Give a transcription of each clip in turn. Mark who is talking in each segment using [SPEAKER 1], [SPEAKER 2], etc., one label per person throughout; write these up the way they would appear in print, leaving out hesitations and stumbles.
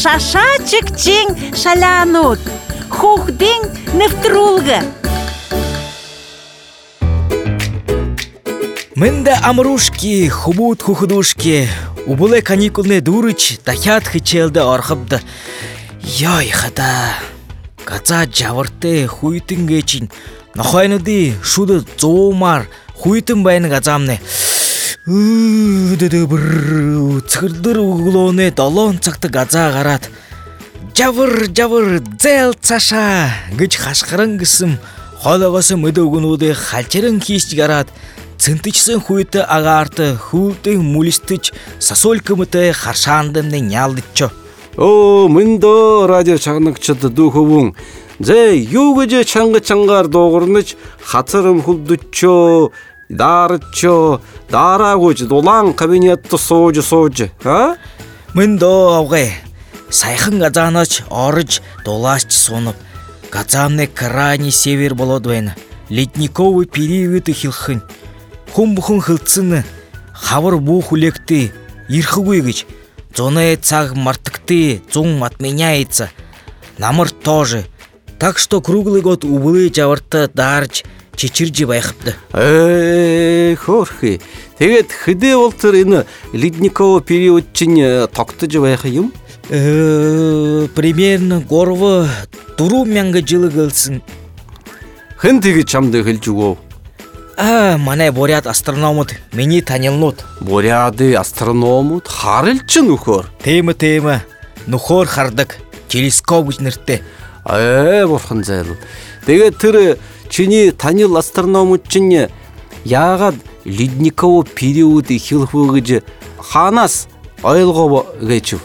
[SPEAKER 1] шашачыкчен шалянут, хухден нефтрулга.
[SPEAKER 2] Мында амрушки, хубут хухудушки, убуле каникулны дурыч, дахят хичелді орхыбды. Яй хада, газа жавырты хуйтын geçin, нахайныды шуды зоомар хуйтын байны газамны. Цырдыр углоны долон цақты газа қарат. Жавыр, зел цаша, гыч хашқырын кысым, холығысы мүдігінуды халчырын кейсті қарат. Цынтычсын хуйты ағарты, хулты мулистыч, сасолькымыты харшандымны нялдыччо.
[SPEAKER 3] О, мындо радио чағынықчыды духовың. Зе, югыже чаңғы-чаңғар доғырыныч, хатырым хулдыччо, дарыччо, дарагуч, долан кабинетті соожы, а?
[SPEAKER 2] Мындо ауғай, сайхын газаныч, орыч, долашчы сонып, газамны крайний север болоду бәйні, ледниковый периоды хилхын. Хумбухун хылцыны, хавыр бух улекты, ирхы гүйгіч, зоны цаг мартыкты, зон отменяется, намыр тоже. Так что круглый год убылы жавырты дарыч, чечиржі байқыпты.
[SPEAKER 3] Хорхи, тегет хыды олтырыны ледниковый периодчын тоқты жы байқыйым?
[SPEAKER 2] Примерно горвы туру мәңгі жылы кылсын.
[SPEAKER 3] Хын теге чамды хылчугов?
[SPEAKER 2] Мане борят астрономут, мені танилнут.
[SPEAKER 3] Боряды астрономут, харылчын ухор?
[SPEAKER 2] Темы, нухор хардык, телескоп үчніртті.
[SPEAKER 3] Борхан зайлы. Теге түрі чыни танил астрономут чыне яғад ледниковый периоды хилхвыгыжы ханас айылғы geçив.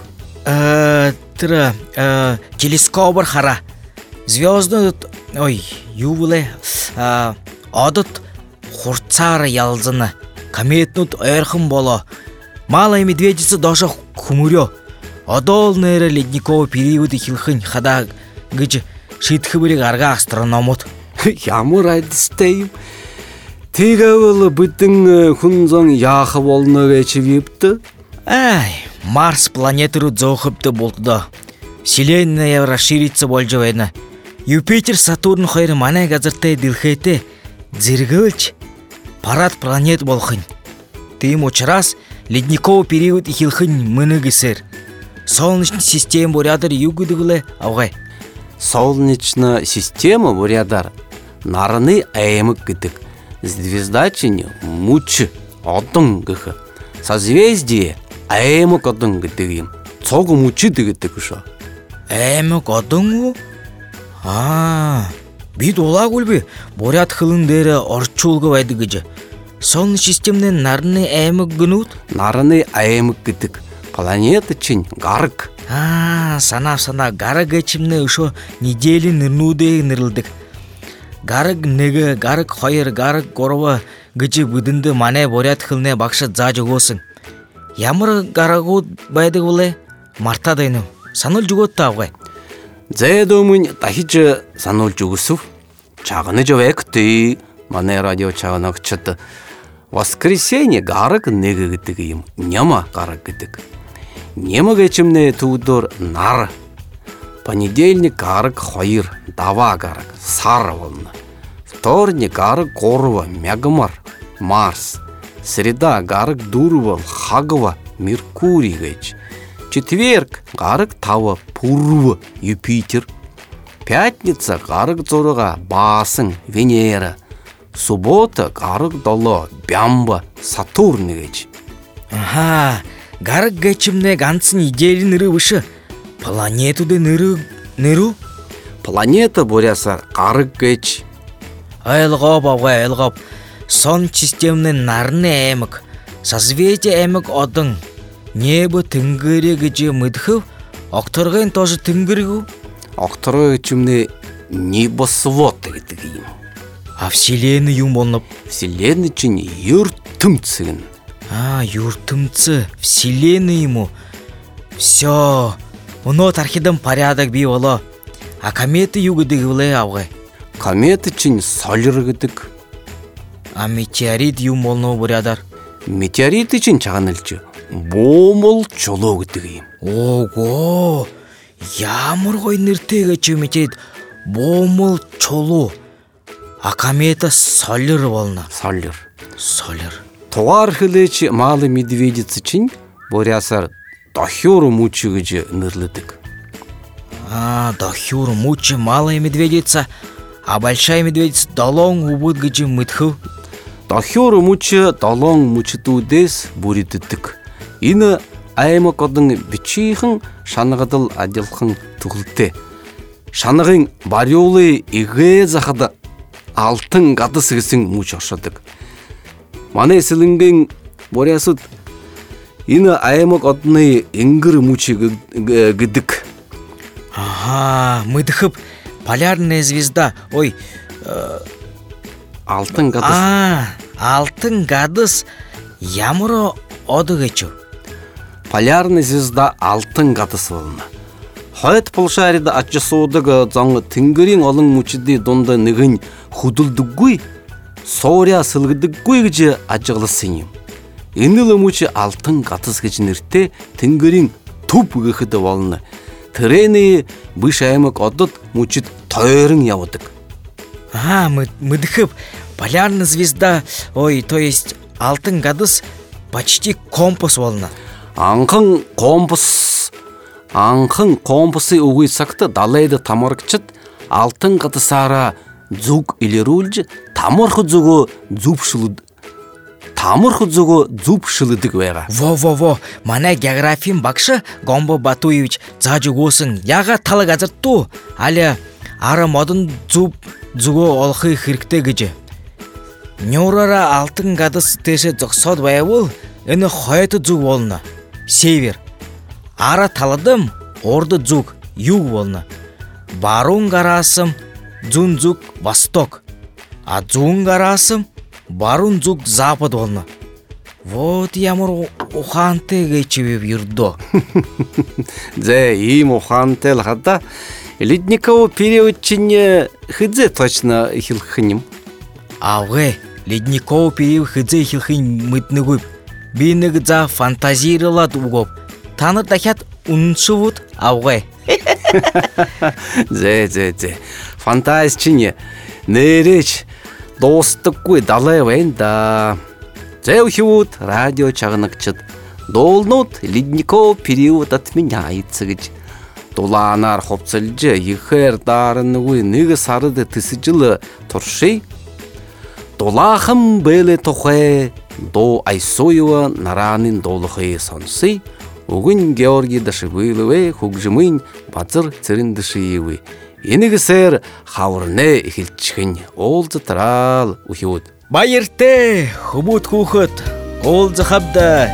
[SPEAKER 2] Түрі телескобыр хара. Звезды, ювылы, адыт хурцары ялзыны, кометнут эрхым боло. Малай медведицы доша хумурё. Адол нэрэ ледниковый периоды хилхын хада гыжы шитхы білік арға астрономут.
[SPEAKER 3] Ямыр айдыстайым. Теге болы бұттың хүнзон яқы болыны geçив епті?
[SPEAKER 2] Марс планетыру зоғыпты болды. Вселенная расширится болжы вайны. Юпитер, Сатурн хайры мана газыртай дилхейте дзиргылч парад планет болхын. Тым очрас ледниковый период хилхын мыныгысыр. Солнечная система бурядар югыдыгылы авгай.
[SPEAKER 3] Солнечная система бурядар нарыны айымык гыдык. Звездачыны мучы одын гыхы. Созвездие айымык одын гыдыгым. Цогы мучы дыгыдык ұша.
[SPEAKER 2] Айымык одын гы? Бид ола гүлбі борят хылындері орчулғы байды гыжы. Солнечная системнен нарыны айымык гынут?
[SPEAKER 3] Нарыны айымык гыдык. Планета чын гарык.
[SPEAKER 2] Сана гарык geçimне ушо недели нырнуды нырылдык. Гарык неге, гарык хайыр, гарык горова гыжы бұдынды мане борят хылне бақшы за жогосын. Ямыр гарагу байды гулы марта дайну. Саныл жуготты авгай.
[SPEAKER 3] Зэдомын тахичы саныл жугусув. Чағыны жовекты мане радио чағынақ чыты. Воскресенье гарык неге гыдыгыйым. Нема гарык гыдык. Нема geçimне тудор нар. Понедельник гарык хайыр, дава гарык, сары волны. Вторник гарык горва, мягмар, Марс. Среда гарык дурвал, хагва, Меркурий гэч. Четверг гарык тава, пурва, Юпитер. Пятница гарык зорыға, басың, Венера. Суббота гарык дало, Бямба, Сатурн гэч.
[SPEAKER 2] Гарык geçimне гансын недели ныры вышы. Планетуды ныру?
[SPEAKER 3] Планета боряса гарык гэч.
[SPEAKER 2] Айлғап, авгай, айлғап. Сон системнен нарыны әмік. Созвездие әмік одың. Небі тінгірі гыжы мыдхыв, оқтырғын тоже тінгірігу?
[SPEAKER 3] Оқтырғы geçimне небосвод дегетігейім.
[SPEAKER 2] Вселенный юм болнып?
[SPEAKER 3] Вселенный чын юртымцыгын.
[SPEAKER 2] Юртымцы, Вселенный ему. Все, унот архидам порядок бей оло. Кометы югыдыгы вылай авгай.
[SPEAKER 3] Кометы чын солыргыдык.
[SPEAKER 2] Метеорит юм болну бурядар.
[SPEAKER 3] Метеориты чын чағанылчы. Бомыл чолу гыдыгейім.
[SPEAKER 2] Ого, Ямар гоё нэртэй гэж юм гээд буумал чулуу акамета солир болно.
[SPEAKER 3] Солир.
[SPEAKER 2] Солир.
[SPEAKER 3] Тугаар хэлээч малый медведиц чинь бурясаар дохиур мөч гэж нэрлэдэг.
[SPEAKER 2] Дохиур мөч малая медведица, а большая медведица долоон убуд гэж мэдхв.
[SPEAKER 3] Дохиур мөч долоон мөчдүүдээс бүрддэг. Энэ аймаг одон бичийнхэн шанагадал ажиллахан төгөлтэй. Шанагын бариулын эгээ захад алтан гадас гэсэн мөч оршодог. Манай эслэнгийн бурясууд энэ аймаг одны энгэр мөч гэдэг.
[SPEAKER 2] Мэдхв полярная звезда. Ой,
[SPEAKER 3] алтан гадас.
[SPEAKER 2] Алтан гадас ямар од гэж.
[SPEAKER 3] Полярная звезда алтан гадас болно. Хойд полшарид аж суудаг зон тэнгэрийн олон мөчдийн дунд нэг нь хөдөлдөггүй, суурьа сэлгдэггүй гэж ажигласан юм. Энэ л мөч алтан гадас гэж нэртэй тэнгэрийн төв гэхэд болно. Тэрэний биш аймаг одод мөчд тойрон явдаг.
[SPEAKER 2] Мэдхв полярная звезда, то есть алтан гадас почти компас болно.
[SPEAKER 3] Анхан компасын үгүй цагт далайд тамаргчд алтан гадасаараа зүг илэрүүлж тамарх зүвшилдэг байгаа.
[SPEAKER 2] Во. Манай географийн багш Гомбо Батуевич зааж өгөөсөн ягаад тал газар дуу аля ара модон зүгөө олохыг хэрэгтэй гэж. Нюраараа алтан гадас дэше зогсоод байвал энэ хойд зүг болно. Север. Ара таладам урд зүг юг болно. Баруун гараасам зүүн зүг восток. А зүүн гараасам баруун зүг запад болно. Вот ямар ухаантай гэж ердөө.
[SPEAKER 3] Ийм ухаантай л хада ледниковый период чинь хэзээ точно эхлэх юм?
[SPEAKER 2] Ледниковый период хэзээ эхлэхийг мэднэггүй. Би нэг за фантазирлаад өгөв. Та нар дахиад үнэншвүүд авгай.
[SPEAKER 3] Зэ. Фантаз чинь нэрэж дуустдаггүй далай байна да. Зэвхүүд радио чагнагчд дуулнууд ледниковый период отменяется гэж дулаанаар хувцалж ихээр даарнгүй нэг сард тэсжил турший. Дулаахан бэлэ тухай дуу Айсуева нараанын дуулахыг сонсъё. Өгөн Георгий Дашвиловэ хөгжмийн базар цэрэндшиевэ. Энэгэсээр хаварнэ эхэлчихэн уулзтрал үхүүд.
[SPEAKER 2] Баяртай хүмүүд хүүхэд уулзахавда.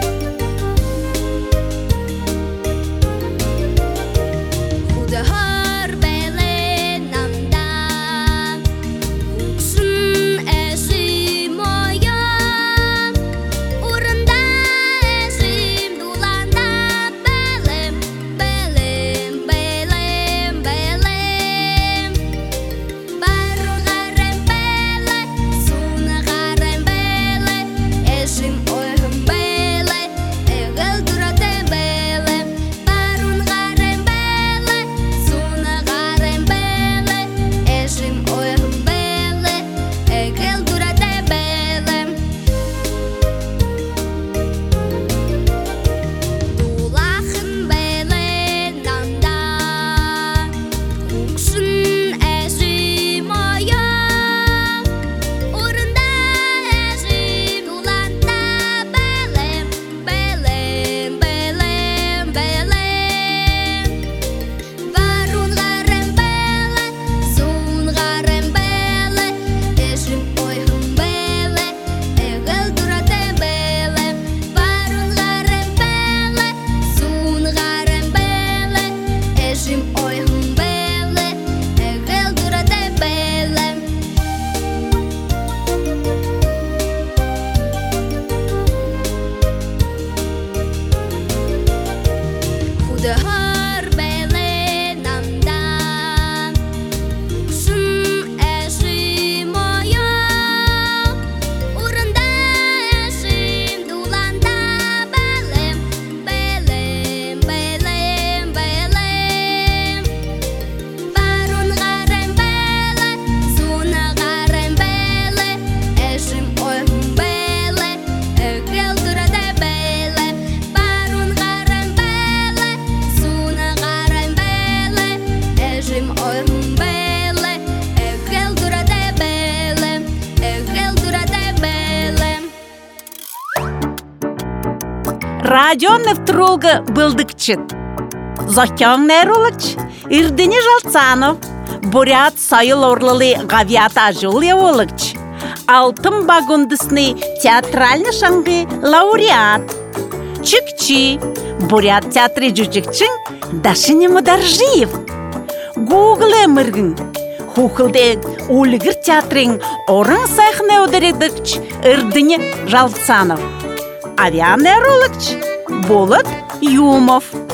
[SPEAKER 1] радио невтрулга былдыкчыт. Зокян Нерулыч, Ирдыни Жалцанов, Бурят Сайыл Орлылы Гавията Жульеволыч, Алтын Багундысны театральны шаңғы лауреат, Чикчи, Бурят театры жүжікчің Дашыны Мударжиев, Google Эміргін, Хухылды Улыгыр театрын орын сайхны өдіредікч Ирдыни Жалцанов, Авиан Нерулыч, Болыт Юмов.